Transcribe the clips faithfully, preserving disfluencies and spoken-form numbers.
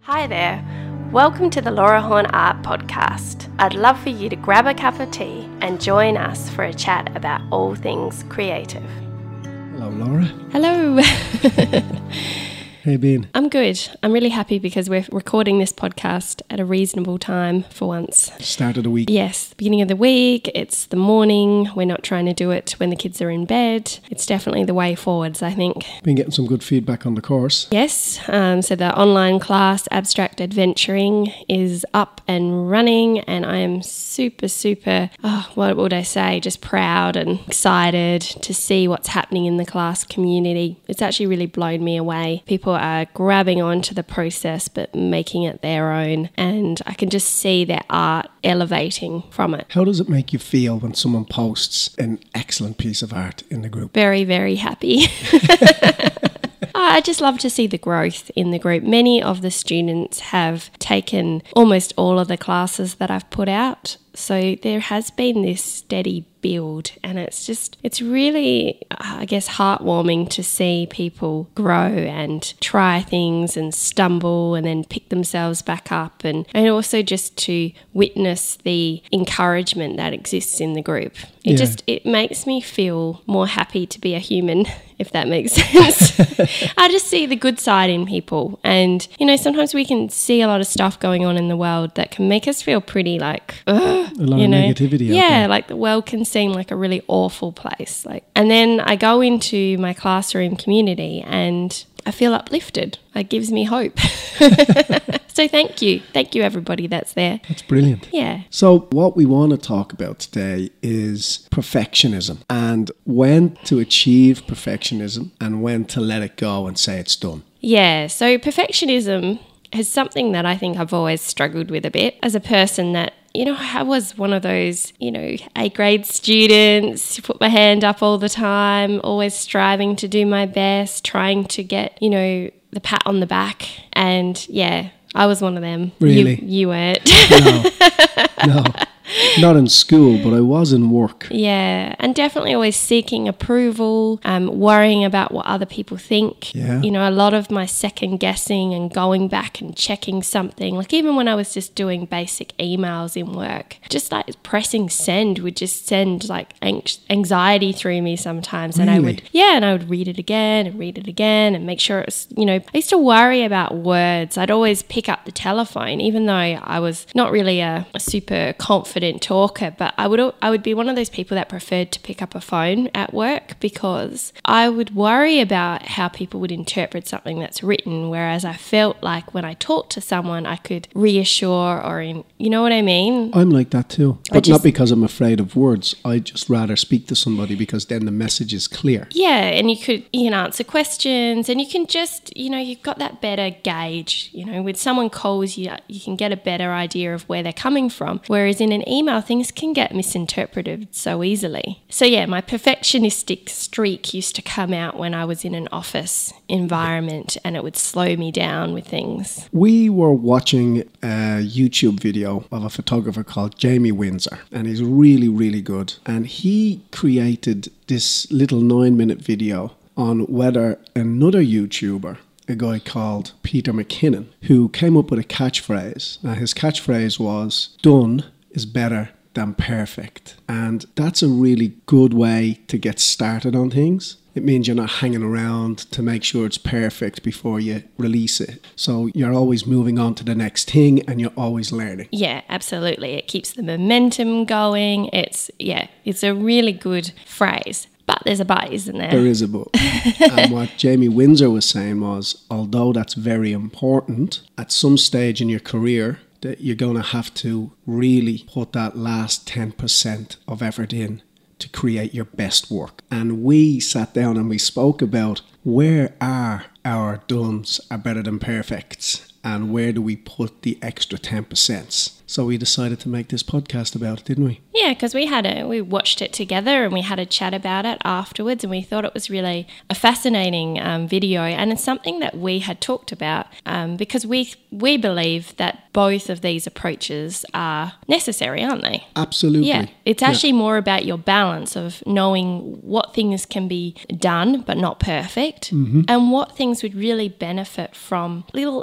Hi there. Welcome to the Laura Horn Art Podcast. I'd love for you to grab a cup of tea and join us for a chat about all things creative. Hello, Laura. Hello. How you been? I'm good. I'm really happy because we're recording this podcast at a reasonable time for once. Start of the week. Yes, beginning of the week. It's the morning. We're not trying to do it when the kids are in bed. It's definitely the way forwards, I think. Been getting some good feedback on the course. Yes. Um, so the online class, Abstract Adventuring, is up and running, and I am super, super, oh, what would I say, just proud and excited to see what's happening in the class community. It's actually really blown me away. People are grabbing onto the process but making it their own, and I can just see their art elevating from it. How does it make you feel when someone posts an excellent piece of art in the group? Very, very happy. I just love to see the growth in the group. Many of the students have taken almost all of the classes that I've put out. So there has been this steady build, and it's just, it's really, I guess, heartwarming to see people grow and try things and stumble and then pick themselves back up, and, and also just to witness the encouragement that exists in the group. It Yeah. just, it makes me feel more happy to be a human, if that makes sense. I just see the good side in people, and, you know, sometimes we can see a lot of stuff going on in the world that can make us feel pretty like, ugh. A lot you of know? negativity out Yeah, there. like the world can seem like a really awful place. Like, and then I go into my classroom community and I feel uplifted. It gives me hope. So thank you. Thank you, everybody that's there. That's brilliant. Yeah. So what we want to talk about today is perfectionism and when to achieve perfectionism and when to let it go and say it's done. Yeah. So perfectionism is something that I think I've always struggled with a bit as a person that, you know, I was one of those, you know, A-grade students, put my hand up all the time, always striving to do my best, trying to get, you know, the pat on the back. And yeah, I was one of them. Really? You, you weren't. No, no, not in school, but I was in work. Yeah, and definitely always seeking approval, um, worrying about what other people think. Yeah. You know, a lot of my second guessing and going back and checking something, like even when I was just doing basic emails in work, just like pressing send would just send like anx- anxiety through me sometimes. And I Really? would, yeah, and I would read it again and read it again and make sure it was, you know, I used to worry about words. I'd always pick up the telephone, even though I was not really a, a super confident talker, but I would I would be one of those people that preferred to pick up a phone at work because I would worry about how people would interpret something that's written, whereas I felt like when I talked to someone I could reassure or, in, you know what I mean? I'm like that too, I but just- not because I'm afraid of words. I just rather speak to somebody because then the message is clear. Yeah, and you could you can answer questions, and you can just, you know, you've got that better gauge, you know, when someone calls you, you can get a better idea of where they're coming from, whereas in an email things can get misinterpreted so easily. So yeah, my perfectionistic streak used to come out when I was in an office environment, and it would slow me down with things. We were watching a YouTube video of a photographer called Jamie Windsor, and he's really, really good. And he created this little nine minute video on whether another YouTuber, a guy called Peter McKinnon, who came up with a catchphrase. Now his catchphrase was, "Done is better than perfect." And that's a really good way to get started on things. It means you're not hanging around to make sure it's perfect before you release it. So you're always moving on to the next thing and you're always learning. Yeah, absolutely. It keeps the momentum going. It's, yeah, it's a really good phrase. But there's a but, isn't there? There is a but. And what Jamie Windsor was saying was, although that's very important, at some stage in your career, that you're going to have to really put that last ten percent of effort in to create your best work. And we sat down and we spoke about where are our dones are better than perfects and where do we put the extra ten percent. So we decided to make this podcast about it, didn't we? Yeah, because we had a we watched it together and we had a chat about it afterwards, and we thought it was really a fascinating um, video, and it's something that we had talked about um, because we we believe that both of these approaches are necessary, aren't they? Absolutely. Yeah, it's actually more about your balance of knowing what things can be done but not perfect, Mm-hmm. and what things would really benefit from little extra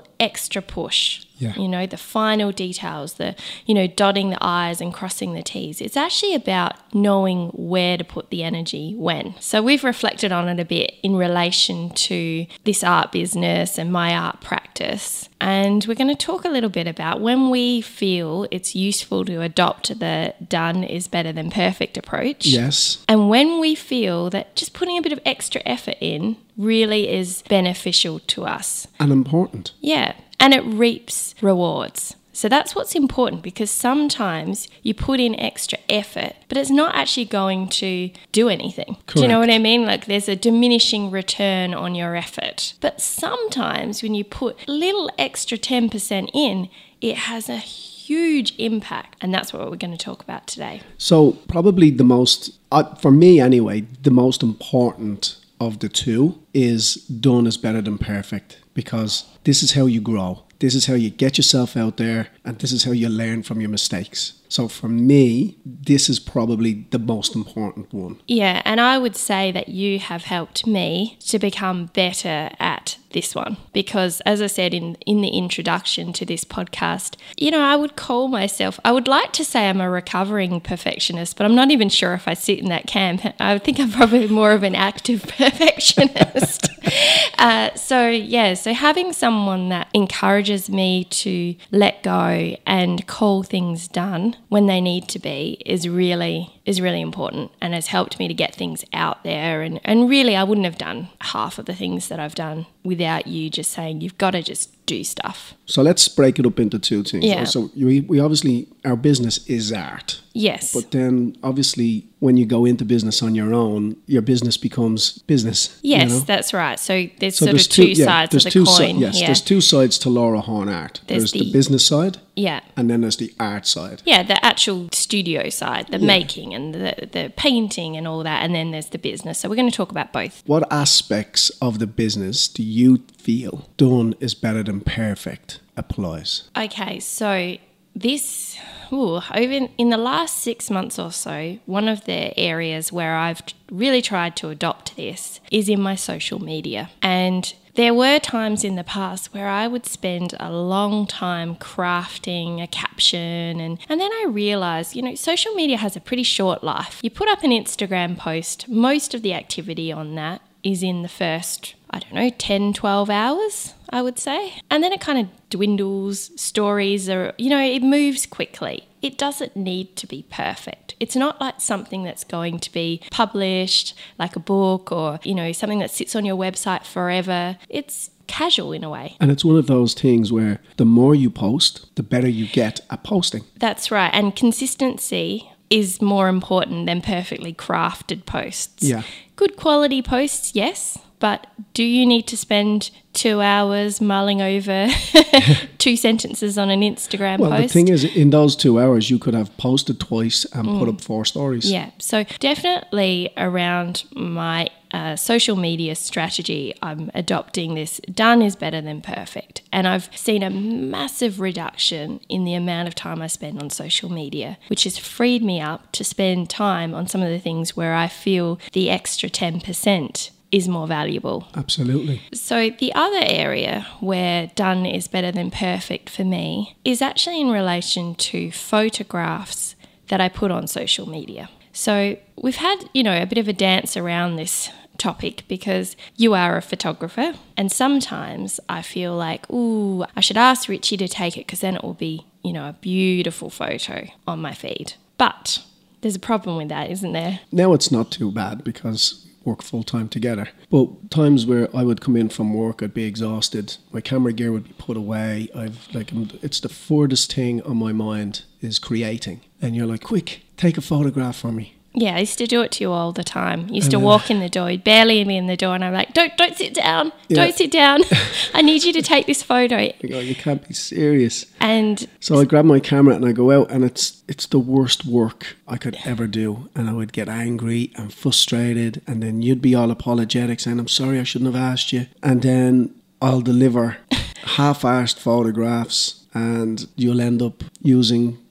extra push. Yeah. You know, the final details, the, you know, dotting the I's and crossing the T's. It's actually about knowing where to put the energy when. So we've reflected on it a bit in relation to this art business and my art practice. And we're going to talk a little bit about when we feel it's useful to adopt the done is better than perfect approach. Yes. And when we feel that just putting a bit of extra effort in really is beneficial to us. And important. Yeah. And it reaps rewards. So that's what's important, because sometimes you put in extra effort, but it's not actually going to do anything. Correct. Do you know what I mean? Like there's a diminishing return on your effort. But sometimes when you put a little extra ten percent in, it has a huge impact. And that's what we're going to talk about today. So probably the most, uh, for me anyway, the most important of the two is done is better than perfect, because this is how you grow. This is how you get yourself out there, and this is how you learn from your mistakes. So for me, this is probably the most important one. Yeah, and I would say that you have helped me to become better at this one, because as I said in, in the introduction to this podcast, you know, I would call myself, I would like to say I'm a recovering perfectionist, but I'm not even sure if I sit in that camp. I think I'm probably more of an active perfectionist. uh, so yeah, so having someone that encourages me to let go and call things done when they need to be is really is really important, and has helped me to get things out there. And, and really, I wouldn't have done half of the things that I've done without you just saying, you've got to just do stuff. So let's break it up into two things. Yeah. So we, we obviously, our business is art. Yes. But then obviously when you go into business on your own, your business becomes business. Yes, you know? that's right. So there's So sort there's of two, yeah, sides there's of the two coin. Si- yes, yeah. there's two sides to Laura Horn Art. There's There's, the, the- business side, Yeah. and then there's the art side. Yeah, the actual studio side, the Yeah. making and the, the painting and all that. And then there's the business. So we're going to talk about both. What aspects of the business do you feel done is better than perfect applies? Okay, so this, ooh, over in, in the last six months or so, one of the areas where I've really tried to adopt this is in my social media. And there were times in the past where I would spend a long time crafting a caption, and, and then I realised, you know, social media has a pretty short life. You put up an Instagram post, most of the activity on that is in the first, I don't know, ten, twelve hours, I would say. And then it kind of dwindles, stories are, you know, it moves quickly. It doesn't need to be perfect. It's not like something that's going to be published like a book, or, you know, something that sits on your website forever. It's casual in a way. And it's one of those things where the more you post, the better you get at posting. That's right. And consistency is more important than perfectly crafted posts. Yeah. Good quality posts, yes. But do you need to spend two hours mulling over two sentences on an Instagram Well, post? the thing is, in those two hours, you could have posted twice and put up four stories. Yeah, so definitely around my uh, social media strategy, I'm adopting this done is better than perfect. And I've seen a massive reduction in the amount of time I spend on social media, which has freed me up to spend time on some of the things where I feel the extra ten percent is more valuable. Absolutely. So the other area where done is better than perfect for me is actually in relation to photographs that I put on social media. So we've had, you know, a bit of a dance around this topic because you are a photographer, and sometimes I feel like, ooh, I should ask Richie to take it because then it will be, you know, a beautiful photo on my feed. But there's a problem with that, isn't there? Now it's not too bad because work full time together. But times where I would come in from work, I'd be exhausted. My camera gear would be put away. I've like it's the furthest thing on my mind is creating. And you're like, quick, take a photograph for me. Yeah, I used to do it to you all the time. You used to And, uh, walk in the door, you'd barely be in the door, and I'm like, don't don't sit down, Yeah. don't sit down. I need you to take this photo. I go, you can't be serious. And So I grab my camera and I go out, and it's it's the worst work I could ever do. And I would get angry and frustrated, and then you'd be all apologetic saying, I'm sorry, I shouldn't have asked you. And then I'll deliver half-arsed photographs, and you'll end up using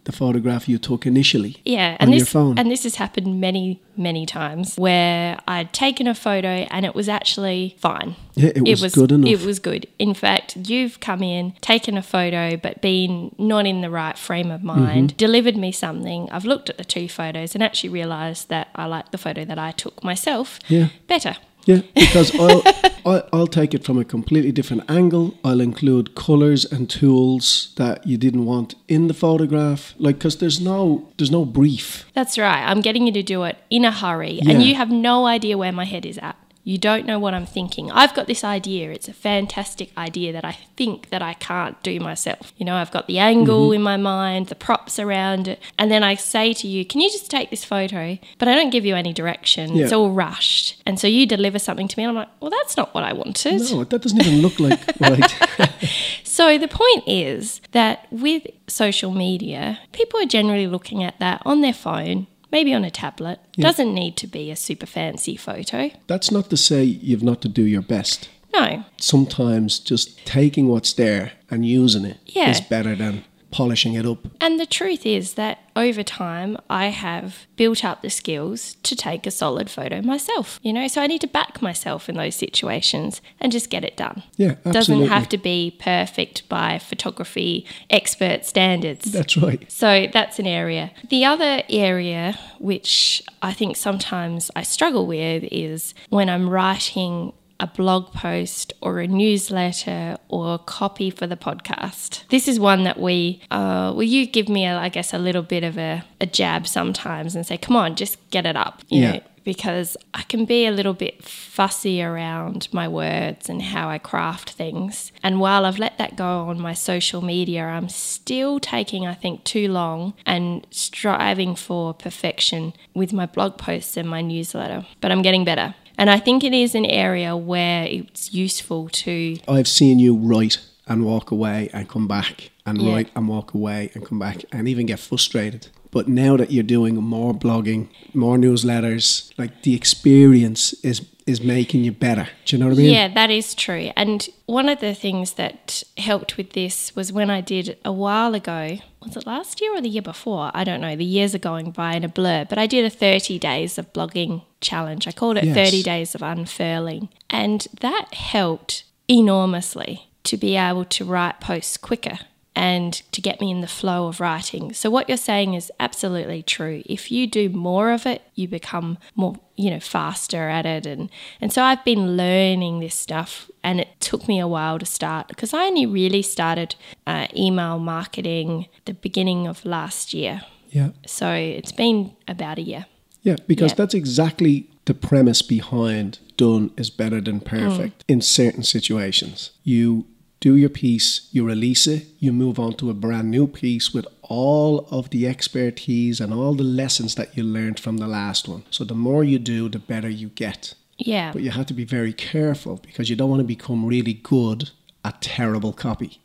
the photograph you took initially Yeah, on and your this phone. and this has happened many, many times where I'd taken a photo and it was actually fine. Yeah, it was good enough. It was good. In fact, you've come in, taken a photo, but been not in the right frame of mind, Mm-hmm. delivered me something. I've looked at the two photos and actually realised that I like the photo that I took myself Yeah. better. Yeah, because I'll, I'll, I'll take it from a completely different angle. I'll include colours and tools that you didn't want in the photograph. Like, because there's no, there's no brief. That's right. I'm getting you to do it in a hurry Yeah. and you have no idea where my head is at. You don't know what I'm thinking. I've got this idea. It's a fantastic idea that I think that I can't do myself. You know, I've got the angle in my mind, the props around it. And then I say to you, can you just take this photo? But I don't give you any direction. Yeah. It's all rushed. And so you deliver something to me and I'm like, well, that's not what I wanted. No, that doesn't even look like what I did. So the point is that with social media, people are generally looking at that on their phone, maybe on a tablet. Doesn't need to be a super fancy photo. That's not to say you've not to do your best. No. Sometimes just taking what's there and using it is Yeah. better than polishing it up. And the truth is that over time, I have built up the skills to take a solid photo myself, you know, so I need to back myself in those situations and just get it done. Yeah, absolutely. Doesn't have to be perfect by photography expert standards. That's right. So that's an area. The other area which I think sometimes I struggle with is when I'm writing a blog post or a newsletter or copy for the podcast. This is one that we, uh, well, you give me, a, I guess, a little bit of a, a jab sometimes and say, come on, just get it up, you Yeah. know, because I can be a little bit fussy around my words and how I craft things. And while I've let that go on my social media, I'm still taking, I think, too long and striving for perfection with my blog posts and my newsletter. But I'm getting better. And I think it is an area where it's useful to... I've seen you write and walk away and come back and Yeah. write and walk away and come back and even get frustrated. But now that you're doing more blogging, more newsletters, like the experience is is making you better. Do you know what I mean? Yeah, that is true. And one of the things that helped with this was when I did a while ago, was it last year or the year before? I don't know. The years are going by in a blur. But I did a thirty days of blogging challenge. I called it Yes. thirty days of unfurling. And that helped enormously to be able to write posts quicker and to get me in the flow of writing. So what you're saying is absolutely true. If you do more of it, you become more, you know, faster at it. And, and so I've been learning this stuff, and it took me a while to start because I only really started uh, email marketing the beginning of last year. Yeah. So it's been about a year. Yeah, because Yeah. that's exactly the premise behind done is better than perfect in certain situations. You do your piece, you release it, you move on to a brand new piece with all of the expertise and all the lessons that you learned from the last one. So the more you do, the better you get. Yeah. But you have to be very careful because you don't want to become really good at terrible copy.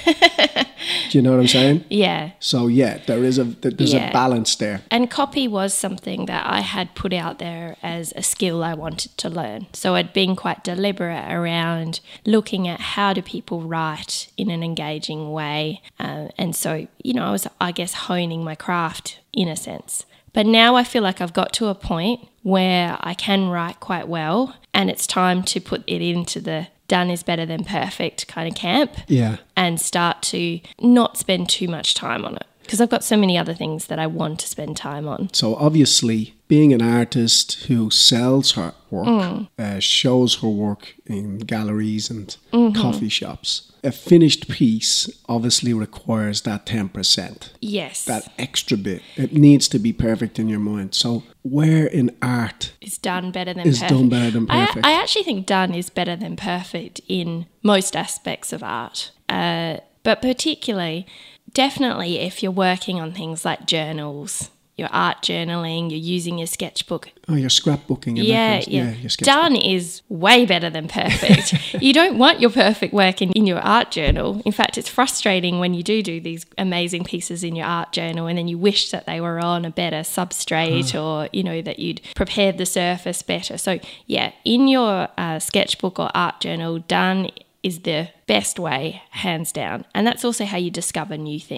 Do you know what I'm saying? Yeah. So yeah, there is a there's Yeah. a balance there. And copy was something that I had put out there as a skill I wanted to learn. So I'd been quite deliberate around looking at how do people write in an engaging way. Uh, and so, you know, I was, I guess, honing my craft in a sense. But now I feel like I've got to a point where I can write quite well, and it's time to put it into the done is better than perfect kind of camp. Yeah. And start to not spend too much time on it because I've got so many other things that I want to spend time on. So obviously, being an artist who sells her work, Mm. uh, shows her work in galleries and Mm-hmm. coffee shops, a finished piece obviously requires that ten percent, Yes. that extra bit. It needs to be perfect in your mind. So where in art Is done better than is perfect. done better than I, perfect? I actually think done is better than perfect in most aspects of art. Uh, but particularly, definitely if you're working on things like journals, your art journaling, you're using your sketchbook. Oh, you're scrapbooking. and that Yeah, kind of- yeah. your sketchbook. Done is way better than perfect. You don't want your perfect work in, in your art journal. In fact, it's frustrating when you do do these amazing pieces in your art journal and then you wish that they were on a better substrate or, you know, that you'd prepared the surface better. So, yeah, in your uh, sketchbook or art journal, done is the best way, hands down. And that's also how you discover new things.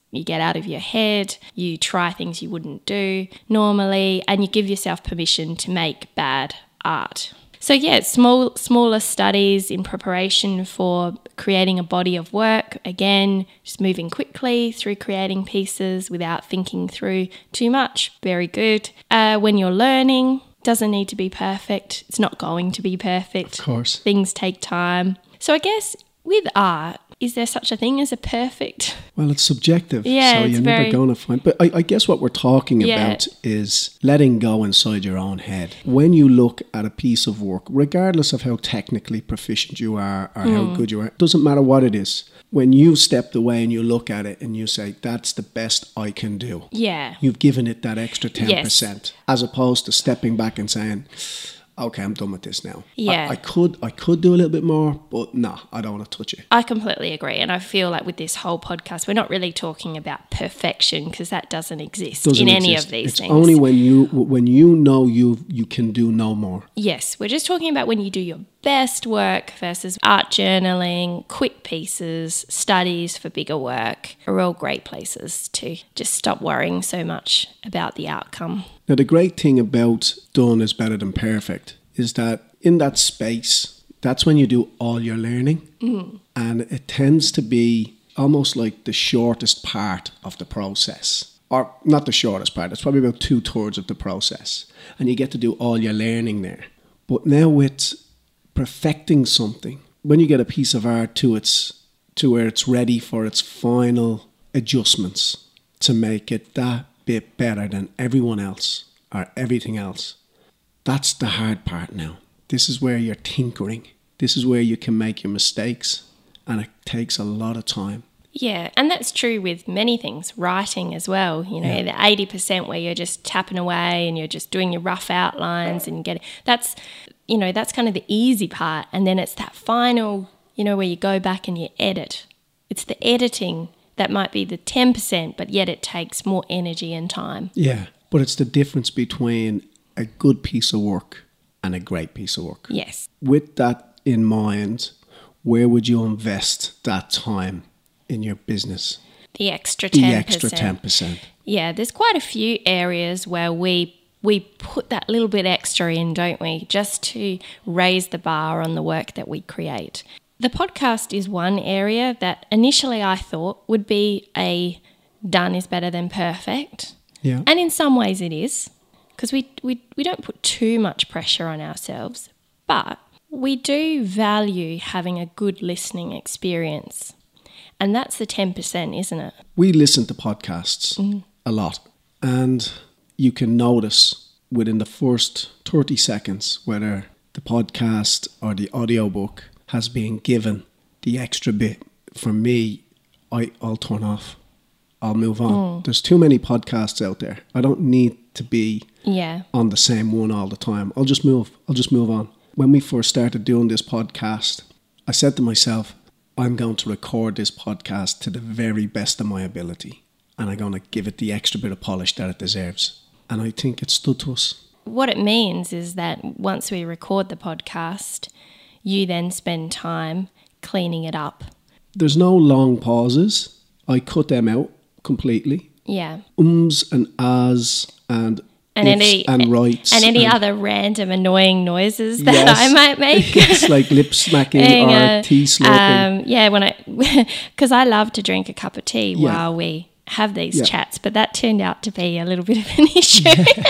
You get out of your head, you try things you wouldn't do normally, and you give yourself permission to make bad art. So yeah, small, smaller studies in preparation for creating a body of work. Again, just moving quickly through creating pieces without thinking through too much. Very good. Uh, when you're learning, doesn't need to be perfect. It's not going to be perfect. Of course. Things take time. So I guess with art, is there such a thing as a perfect? Well, it's subjective, Yeah, so it's you're very- never going to find. But I, I guess what we're talking Yeah. about is letting go inside your own head. When you look at a piece of work, regardless of how technically proficient you are or how good you are, it doesn't matter what it is. When you've stepped away and you look at it and you say, that's the best I can do, Yeah. you've given it that extra ten percent, as opposed to stepping back and saying, okay, I'm done with this now. Yeah. I, I could I could do a little bit more, but no, I don't want to touch it. I completely agree. And I feel like with this whole podcast, we're not really talking about perfection because that doesn't exist Doesn't in any exist. of these it's things. only when you when you know you you can do no more. Yes, we're just talking about when you do your best work versus art journaling, quick pieces, studies for bigger work are all great places to just stop worrying so much about the outcome. Now, the great thing about done is better than perfect is that in that space, that's when you do all your learning. Mm. And it tends to be almost like the shortest part of the process. Or not the shortest part, it's probably about two thirds of the process. And you get to do all your learning there. But now with perfecting something, when you get a piece of art to its to where it's ready for its final adjustments to make it that bit better than everyone else or everything else, that's the hard part now. This is where you're tinkering. This is where you can make your mistakes, and it takes a lot of time. Yeah, and that's true with many things, writing as well. You know, Yeah. the eighty percent where you're just tapping away and you're just doing your rough outlines and getting that's, you know, that's kind of the easy part. And then it's that final, you know, where you go back and you edit. It's the editing that might be the ten percent, but yet it takes more energy and time. Yeah, but it's the difference between a good piece of work and a great piece of work. Yes. With that in mind, where would you invest that time in your business? The extra ten The percent. extra ten percent. Yeah, there's quite a few areas where we we put that little bit extra in, don't we, just to raise the bar on the work that we create. The podcast is one area that initially I thought would be a done is better than perfect. Yeah. And in some ways it is, because we, we, we don't put too much pressure on ourselves, but we do value having a good listening experience. And that's the ten percent, isn't it? We listen to podcasts Mm. a lot, and you can notice within the first thirty seconds whether the podcast or the audiobook has been given the extra bit. For me, I, I'll turn off. I'll move on. Mm. There's too many podcasts out there. I don't need to be Yeah. on the same one all the time. I'll just move. I'll just move on. When we first started doing this podcast, I said to myself, I'm going to record this podcast to the very best of my ability, and I'm going to give it the extra bit of polish that it deserves. And I think it stood to us. What it means is that once we record the podcast, you then spend time cleaning it up. There's no long pauses. I cut them out completely. Yeah. Ums and ahs and And ifs any and rights. and any other random annoying noises that Yes. I might make. It's like lip smacking Being or a- tea slurping. Um, yeah, when I because I love to drink a cup of tea Yeah. while we have these Yeah. chats, but that turned out to be a little bit of an issue.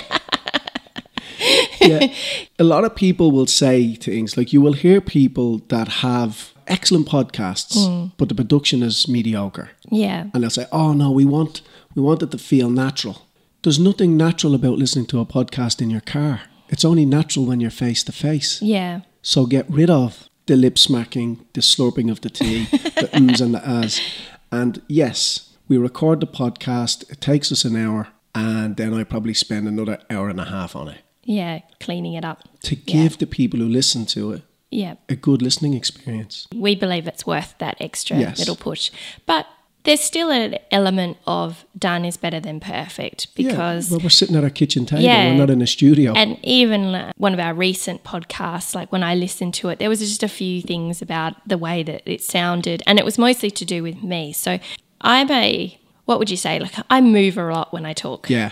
Yeah. A lot of people will say things like, you will hear people that have excellent podcasts, Mm. but the production is mediocre. Yeah, And they'll say, oh no, we want we want it to feel natural. There's nothing natural about listening to a podcast in your car. It's only natural when you're face to face. yeah, So get rid of the lip smacking, the slurping of the tea, the ums and the ahs. And yes, we record the podcast. It takes us an hour, and then I probably spend another hour and a half on it yeah, cleaning it up. to give the people who listen to it Yeah, a good listening experience. we believe it's worth that extra Yes. little push. But there's still an element of done is better than perfect because yeah, well, we're sitting at our kitchen table. Yeah. We're not in a studio. And even uh, one of our recent podcasts, like when I listened to it, there was just a few things about the way that it sounded, and it was mostly to do with me. So I'm a what would you say? Like, I move a lot when I talk. Yeah.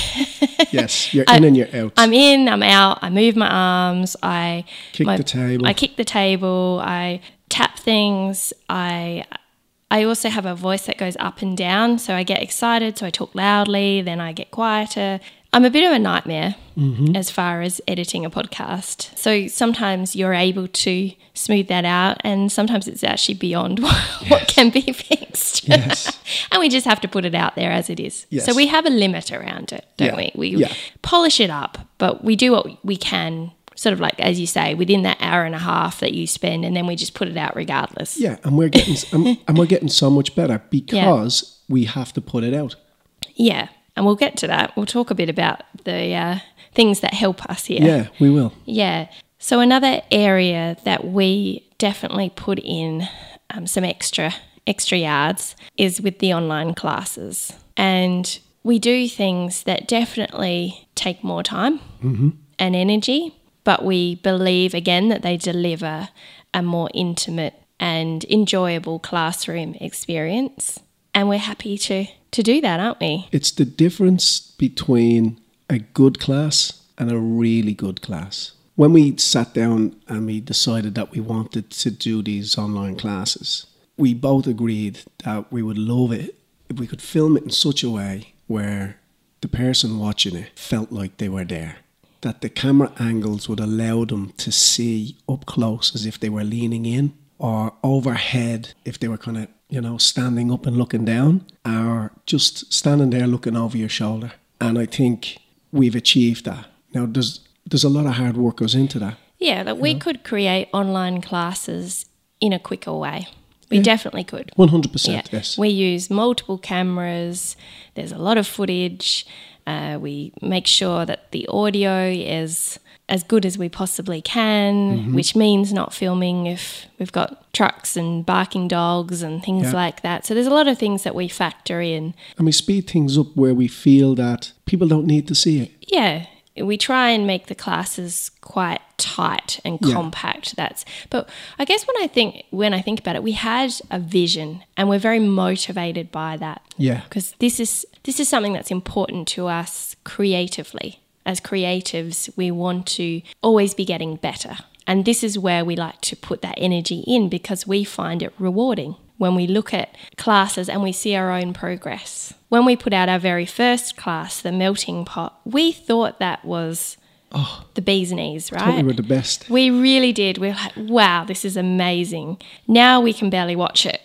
Yes, you're in I, and you're out. I'm in, I'm out, I move my arms, I Kick my, the table. I kick the table, I tap things, I I also have a voice that goes up and down, so I get excited, so I talk loudly, then I get quieter. I'm a bit of a nightmare mm-hmm. as far as editing a podcast. So sometimes you're able to smooth that out, and sometimes it's actually beyond what, yes. what can be fixed. Yes. And we just have to put it out there as it is. Yes. So we have a limit around it, don't yeah. we? We yeah. polish it up, but we do what we can, sort of like, as you say, within that hour and a half that you spend, and then we just put it out regardless. Yeah, and we're getting and, and we're getting so much better because yeah. we have to put it out. Yeah. And we'll get to that. We'll talk a bit about the uh, things that help us here. Yeah, we will. Yeah. So another area that we definitely put in um, some extra extra yards is with the online classes. And we do things that definitely take more time mm-hmm. and energy, but we believe, again, that they deliver a more intimate and enjoyable classroom experience. And we're happy to, to do that, aren't we? It's the difference between a good class and a really good class. When we sat down and we decided that we wanted to do these online classes, we both agreed that we would love it if we could film it in such a way where the person watching it felt like they were there. That the camera angles would allow them to see up close as if they were leaning in, or overhead if they were kind of, you know, standing up and looking down, or just standing there looking over your shoulder. And I think we've achieved that. Now, there's there's a lot of hard work goes into that. Yeah, like we know? could create online classes in a quicker way. We yeah. definitely could. one hundred percent, yeah. yes. We use multiple cameras. There's a lot of footage. Uh, we make sure that the audio is as good as we possibly can, mm-hmm. which means not filming if we've got trucks and barking dogs and things yeah. like that. So there's a lot of things that we factor in. And we speed things up where we feel that people don't need to see it. Yeah. We try and make the classes quite tight and yeah. compact. That's, but I guess when I think when I think about it, we had a vision and we're very motivated by that. Yeah. Because this is this is something that's important to us creatively. As creatives, we want to always be getting better. And this is where we like to put that energy in because we find it rewarding when we look at classes and we see our own progress. When we put out our very first class, the melting pot, we thought that was oh, the bee's knees, right? I thought we were the best. We really did. We were like, wow, this is amazing. Now we can barely watch it.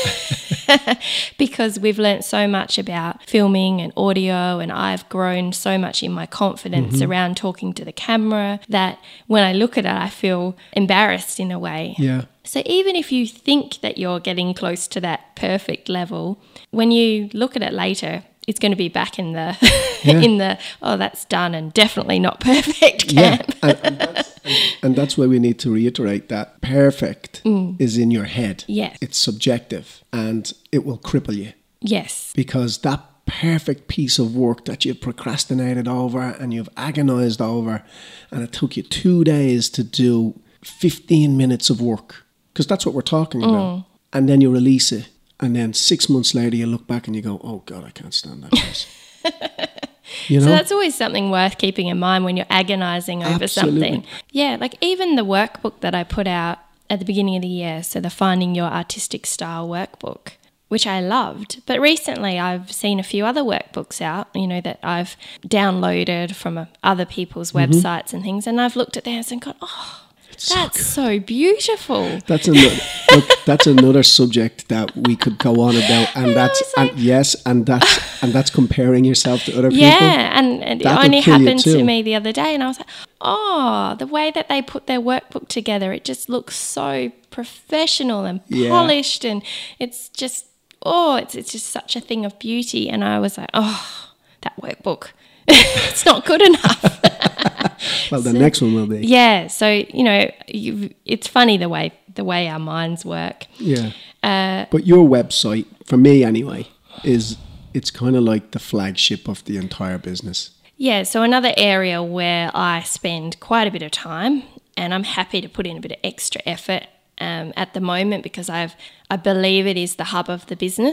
Because we've learnt so much about filming and audio, and I've grown so much in my confidence mm-hmm. around talking to the camera that when I look at it, I feel embarrassed in a way. Yeah. So even if you think that you're getting close to that perfect level, when you look at it later, it's going to be back in the yeah. in the oh that's done and definitely not perfect camp. Yeah, and, and, that's, and, and that's why we need to reiterate that perfect mm. is in your head. Yes, it's subjective and it will cripple you. Yes, because that perfect piece of work that you've procrastinated over and you've agonized over, and it took you two days to do fifteen minutes of work, because that's what we're talking about, mm. and then you release it. And then six months later, you look back and you go, oh, God, I can't stand that place. You know? So that's always something worth keeping in mind when you're agonising over Absolutely. something. Yeah, like even the workbook that I put out at the beginning of the year, so the Finding Your Artistic Style workbook, which I loved. But recently I've seen a few other workbooks out, you know, that I've downloaded from uh, other people's mm-hmm. websites and things. And I've looked at theirs and gone, oh, that's so, so beautiful. That's another. Look, that's another subject that we could go on about, and that's like, and yes, and that's and that's comparing yourself to other yeah, people. Yeah, and, and it That'll only happened to me the other day, and I was like, oh, the way that they put their workbook together, it just looks so professional and yeah. polished, and it's just oh, it's it's just such a thing of beauty. And I was like, oh, that workbook, it's not good enough. Well, the so, next one will be. Yeah. So, you know, you've, it's funny the way the way our minds work. Yeah. Uh, but your website, for me anyway, is it's kind of like the flagship of the entire business. Yeah. So another area where I spend quite a bit of time, and I'm happy to put in a bit of extra effort um, at the moment, because I've I believe it is the hub of the business.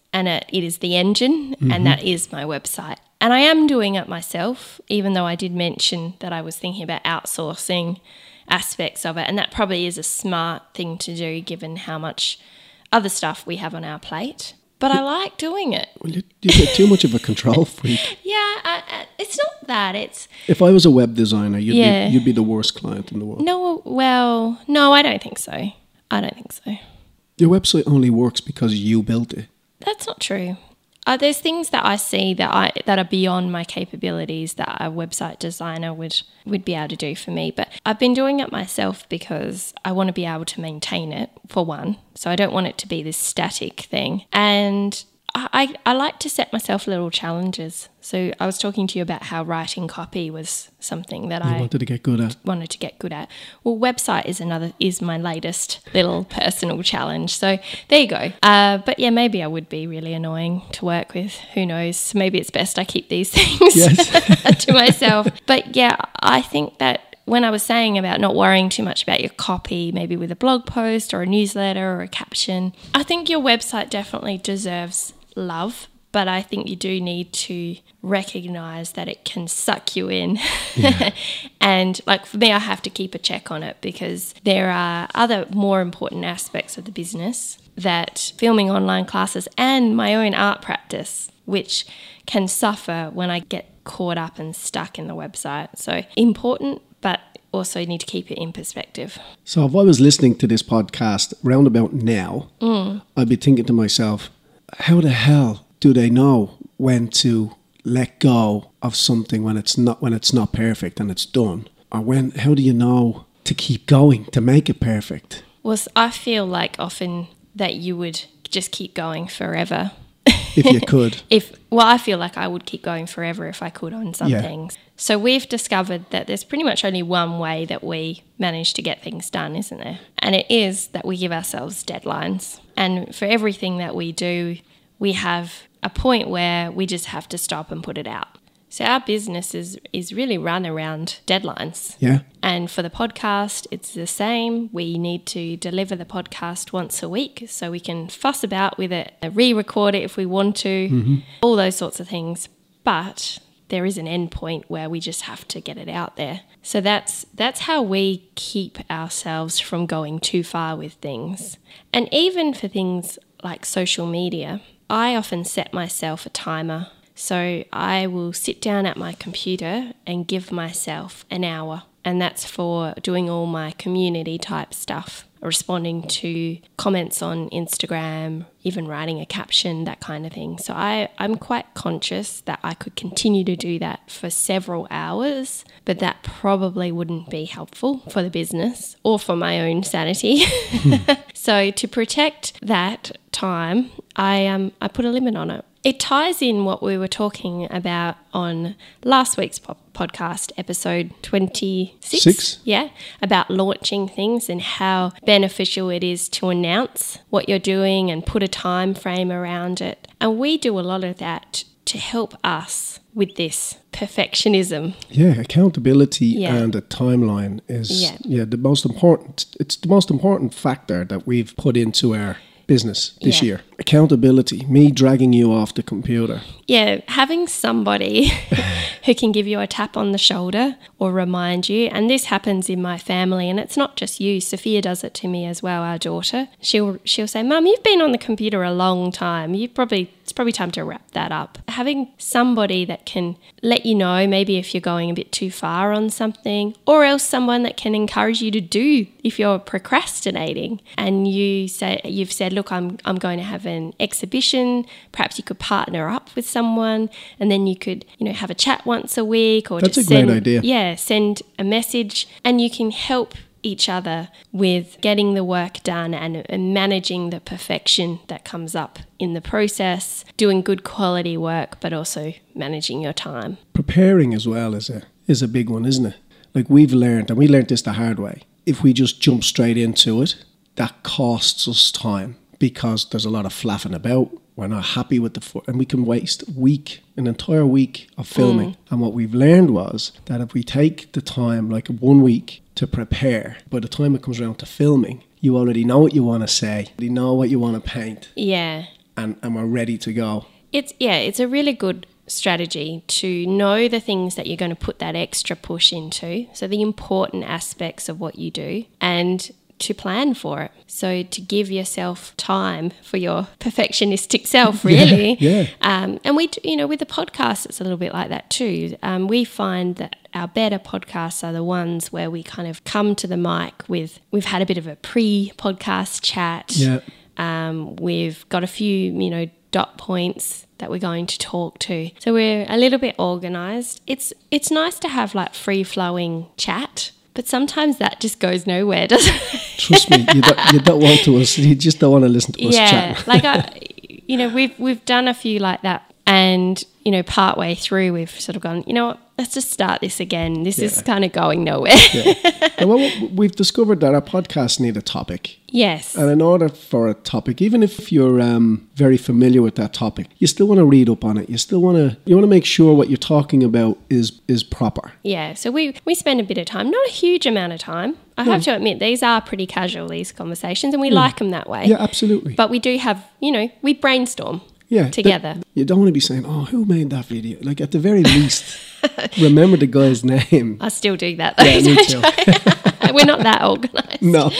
and it, it is the engine, mm-hmm. and that is my website. And I am doing it myself, even though I did mention that I was thinking about outsourcing aspects of it. And that probably is a smart thing to do given how much other stuff we have on our plate. But I like doing it. Well, you, you get too much of a control freak. Yeah, I, I, it's not that. It's If I was a web designer, you'd, yeah. be, you'd be the worst client in the world. No, well, no, I don't think so. I don't think so. Your website only works because you built it. That's not true. Uh, there's things that I see that I that are beyond my capabilities that a website designer would, would be able to do for me. But I've been doing it myself because I want to be able to maintain it, for one. So I don't want it to be this static thing. And I, I like to set myself little challenges. So I was talking to you about how writing copy was something that you I wanted to get good at. Wanted to get good at. Well, website is another is my latest little personal challenge. So there you go. Uh, but yeah, maybe I would be really annoying to work with. Who knows? Maybe it's best I keep these things yes. to myself. But yeah, I think that when I was saying about not worrying too much about your copy, maybe with a blog post or a newsletter or a caption, I think your website definitely deserves love, but I think you do need to recognize that it can suck you in. Yeah. And like for me, I have to keep a check on it because there are other more important aspects of the business that filming online classes and my own art practice, which can suffer when I get caught up and stuck in the website. So important, but also need to keep it in perspective. So if I was listening to this podcast round about now, mm. I'd be thinking to myself, how the hell do they know when to let go of something when it's not when it's not perfect and it's done? Or when how do you know to keep going, to make it perfect? Well, I feel like often that you would just keep going forever. If you could. if Well, I feel like I would keep going forever if I could on some yeah. things. So we've discovered that there's pretty much only one way that we manage to get things done, isn't there? And it is that we give ourselves deadlines. And for everything that we do, we have a point where we just have to stop and put it out. So our business is, is really run around deadlines. Yeah. And for the podcast, it's the same. We need to deliver the podcast once a week so we can fuss about with it, re-record it if we want to, mm-hmm. all those sorts of things. But there is an end point where we just have to get it out there. So that's that's how we keep ourselves from going too far with things. And even for things like social media, I often set myself a timer. So I will sit down at my computer and give myself an hour. And that's for doing all my community type stuff, responding to comments on Instagram, even writing a caption, that kind of thing. So I, I'm quite conscious that I could continue to do that for several hours, but that probably wouldn't be helpful for the business or for my own sanity. So to protect that time, I um I put a limit on it. It ties in what we were talking about on last week's po- podcast, episode twenty-six. Six? Yeah, about launching things and how beneficial it is to announce what you're doing and put a time frame around it. And we do a lot of that to help us with this perfectionism. Yeah, accountability yeah. and a timeline is yeah. yeah the most important. It's the most important factor that we've put into our business this yeah. year. Accountability, me dragging you off the computer. Yeah, having somebody who can give you a tap on the shoulder or remind you, and this happens in my family, and it's not just you. Sophia does it to me as well, our daughter. She'll she'll say, "Mum, you've been on the computer a long time. You probably it's probably time to wrap that up." Having somebody that can let you know maybe if you're going a bit too far on something, or else someone that can encourage you to do if you're procrastinating and you say you've said, "Look, I'm I'm going to have an exhibition." Perhaps you could partner up with someone, and then you could, you know, have a chat once a week, or That's just a great send, idea. Yeah, send a message, and you can help each other with getting the work done and, and managing the perfection that comes up in the process, doing good quality work, but also managing your time. Preparing as well is a is a big one, isn't it? Like we've learned, and we learned this the hard way. If we just jump straight into it, that costs us time because there's a lot of flapping about. We're not happy with the fo- and we can waste a week, an entire week of filming. Mm. And what we've learned was that if we take the time, like one week, to prepare, by the time it comes around to filming, you already know what you want to say, you know what you want to paint. Yeah. and, and we're ready to go. It's yeah, it's a really good strategy to know the things that you're going to put that extra push into. So the important aspects of what you do, and to plan for it. So to give yourself time for your perfectionistic self, really. yeah. yeah. Um, and we, do, you know, with the podcast, it's a little bit like that too. Um, we find that our better podcasts are the ones where we kind of come to the mic with, we've had a bit of a pre-podcast chat. Yeah. Um, we've got a few, you know, dot points that we're going to talk to. So we're a little bit organised. It's it's nice to have like free-flowing chat, but sometimes that just goes nowhere, doesn't it? Trust me, you don't, you don't want to us. You just don't want to listen to us yeah, chatting. like I, you know, we've we've done a few like that, and you know, partway through, we've sort of gone, you know what, let's just start this again. This yeah. is kind of going nowhere. yeah. Well, we've discovered that our podcasts need a topic. Yes. And in order for a topic, even if you're um, very familiar with that topic, you still want to read up on it. You still want to you want to make sure what you're talking about is is proper. Yeah. So we we spend a bit of time, not a huge amount of time. I no. have to admit, these are pretty casual, these conversations, and we yeah. like them that way. Yeah, absolutely. But we do have, you know, we brainstorm. Yeah, together. The, you don't want to be saying, "Oh, who made that video?" Like at the very least, remember the guy's name. I still do that, though. Yeah, me too. We're not that organised. No.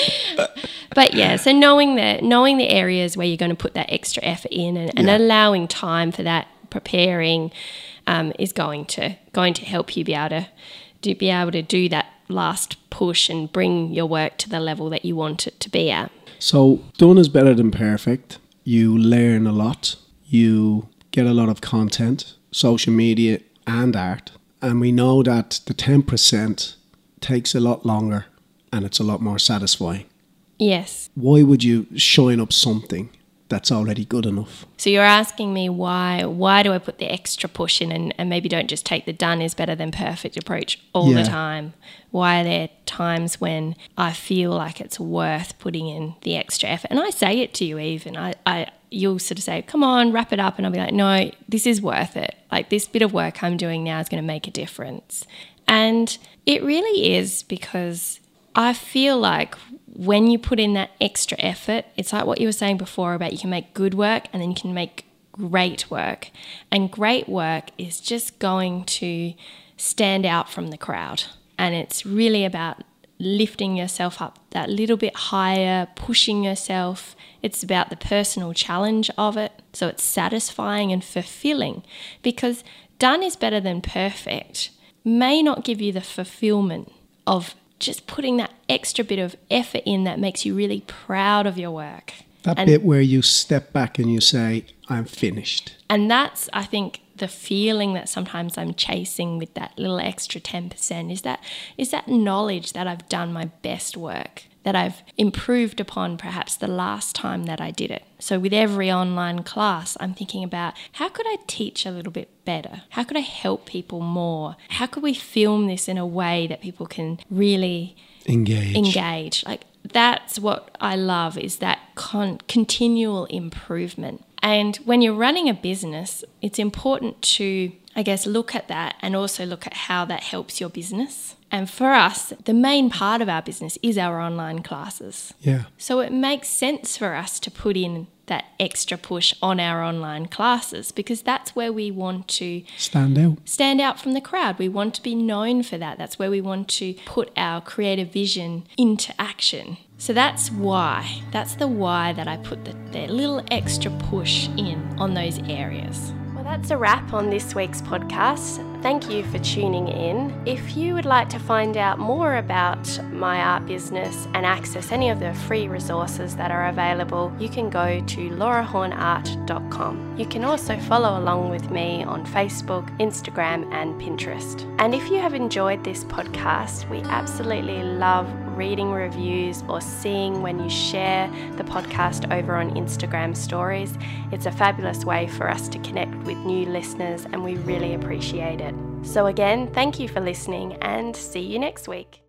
But yeah, so knowing the knowing the areas where you're going to put that extra effort in, and, and yeah. allowing time for that preparing um, is going to going to help you be able to do be able to do that last push and bring your work to the level that you want it to be at. So done is better than perfect. You learn a lot. You get a lot of content, social media and art. And we know that the ten percent takes a lot longer and it's a lot more satisfying. Yes. Why would you shine up something that's already good enough? So you're asking me why why do I put the extra push in and, and maybe don't just take the done is better than perfect approach all yeah. the time? Why are there times when I feel like it's worth putting in the extra effort? And I say it to you even. I, I you'll sort of say, come on, wrap it up. And I'll be like, no, this is worth it. Like this bit of work I'm doing now is going to make a difference. And it really is, because I feel like when you put in that extra effort, it's like what you were saying before about you can make good work and then you can make great work. And great work is just going to stand out from the crowd. And it's really about lifting yourself up that little bit higher, pushing yourself. It's about the personal challenge of it. So it's satisfying and fulfilling, because done is better than perfect may not give you the fulfillment of just putting that extra bit of effort in that makes you really proud of your work. That and, bit where you step back and you say, I'm finished. And that's, I think, the feeling that sometimes I'm chasing with that little extra ten percent is that is that knowledge that I've done my best work, that I've improved upon perhaps the last time that I did it. So with every online class, I'm thinking about how could I teach a little bit better? How could I help people more? How could we film this in a way that people can really engage? Engage. Like that's what I love, is that con- continual improvement. And when you're running a business, it's important to, I guess, look at that and also look at how that helps your business. And for us, the main part of our business is our online classes. Yeah. So it makes sense for us to put in that extra push on our online classes, because that's where we want to stand out. Stand out from the crowd. We want to be known for that. That's where we want to put our creative vision into action. So that's why, that's the why that I put the, the little extra push in on those areas. Well, that's a wrap on this week's podcast. Thank you for tuning in. If you would like to find out more about my art business and access any of the free resources that are available, you can go to laura horn art dot com. You can also follow along with me on Facebook, Instagram, and Pinterest. And if you have enjoyed this podcast, we absolutely love reading reviews or seeing when you share the podcast over on Instagram stories. It's a fabulous way for us to connect with new listeners, and we really appreciate it. So again, thank you for listening, and see you next week.